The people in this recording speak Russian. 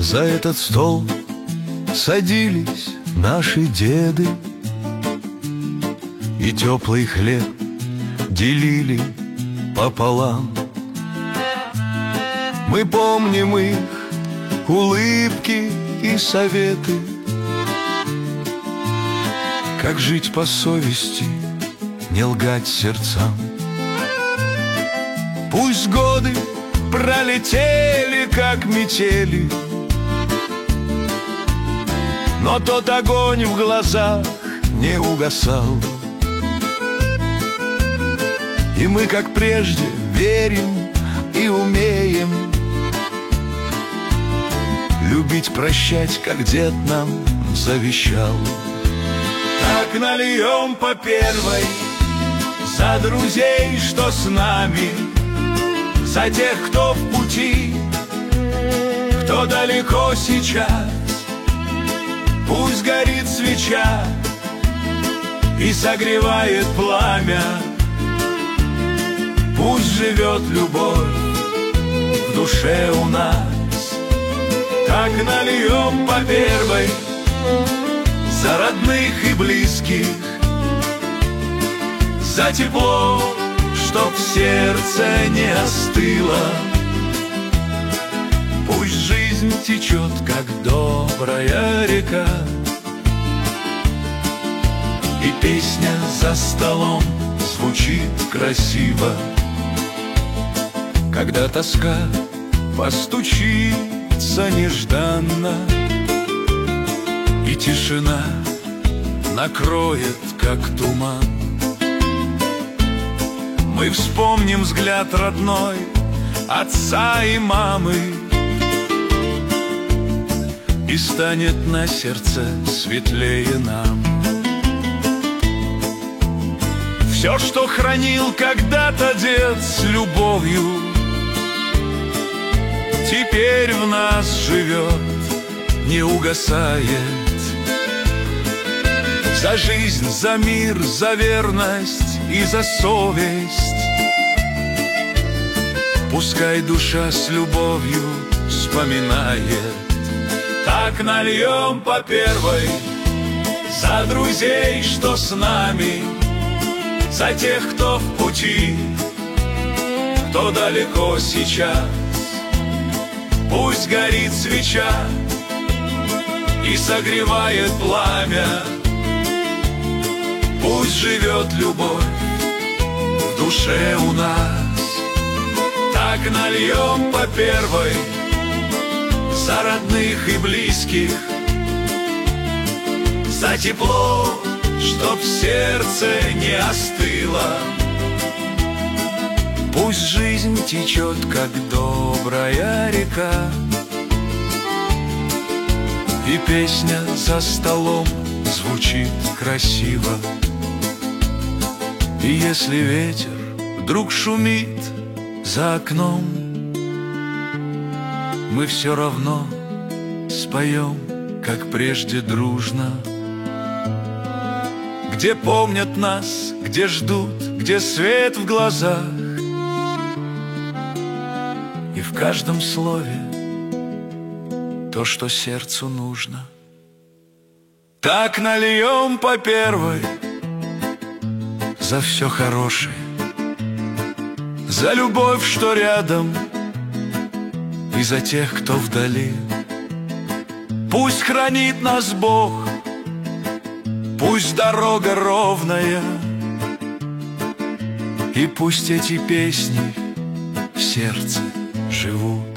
За этот стол садились наши деды, и теплый хлеб делили пополам. Мы помним их улыбки и советы, как жить по совести, не лгать сердцам. Пусть годы пролетели, как метели, но тот огонь в глазах не угасал. И мы, как прежде, верим и умеем любить, прощать, как дед нам завещал. Так нальем по первой за друзей, что с нами, за тех, кто в пути, кто далеко сейчас. Пусть горит свеча и согревает пламя, пусть живет любовь в душе у нас. Так нальем по первой за родных и близких, за тепло, чтоб сердце не остыло. Пусть жизнь течет, как добрая река, и песня за столом звучит красиво. Когда тоска постучится нежданно, и тишина накроет, как туман, мы вспомним взгляд родной отца и мамы, и станет на сердце светлее нам. Все, что хранил когда-то дед с любовью, теперь в нас живет, не угасает. За жизнь, за мир, за верность и за совесть пускай душа с любовью вспоминает. Так нальем по первой за друзей, что с нами, за тех, кто в пути, кто далеко сейчас. Пусть горит свеча и согревает пламя, пусть живет любовь в душе у нас. Так нальем по первой за родных и близких, за тепло, чтоб сердце не остыло. Пусть жизнь течет, как добрая река, и песня за столом звучит красиво. И если ветер вдруг шумит за окном, мы все равно споем, как прежде, дружно. Где помнят нас, где ждут, где свет в глазах, и в каждом слове то, что сердцу нужно. Так нальем по первой за все хорошее, за любовь, что рядом, и за тех, кто вдали. Пусть хранит нас Бог, пусть дорога ровная, и пусть эти песни в сердце живут.